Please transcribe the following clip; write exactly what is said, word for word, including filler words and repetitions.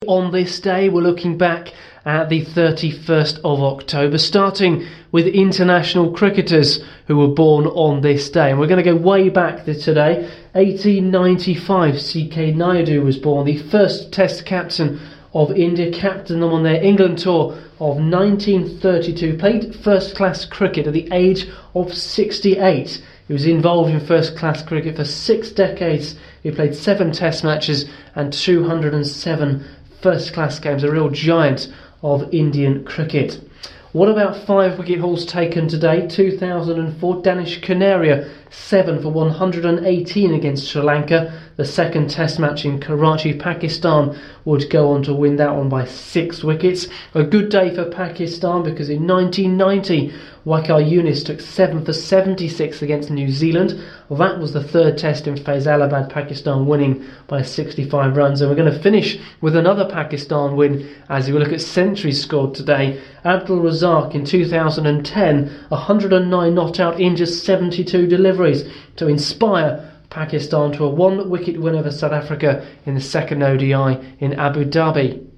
On this day, we're looking back at the thirty-first of October, starting with international cricketers who were born on this day. And we're going to go way back to today. eighteen ninety-five, C K Naidu was born, the first Test captain of India, captained them on their England tour of nineteen thirty-two, played first-class cricket at the age of sixty-eight. He was involved in first-class cricket for six decades. He played seven Test matches and two hundred seven first-class games, a real giant of Indian cricket. What about five wicket hauls taken today? two thousand four, Danish Canaria, seven for one hundred eighteen against Sri Lanka. The second Test match in Karachi, Pakistan would go on to win that one by six wickets. A good day for Pakistan because in nineteen ninety, Waqar Younis took seven for seventy-six against New Zealand. Well, that was the third Test in Faisalabad, Pakistan winning by sixty-five runs. And we're going to finish with another Pakistan win as we look at centuries scored today. Abdul Razak in two thousand ten, one hundred nine not out in just seventy-two deliveries to inspire Pakistan to a one-wicket win over South Africa in the second O D I in Abu Dhabi.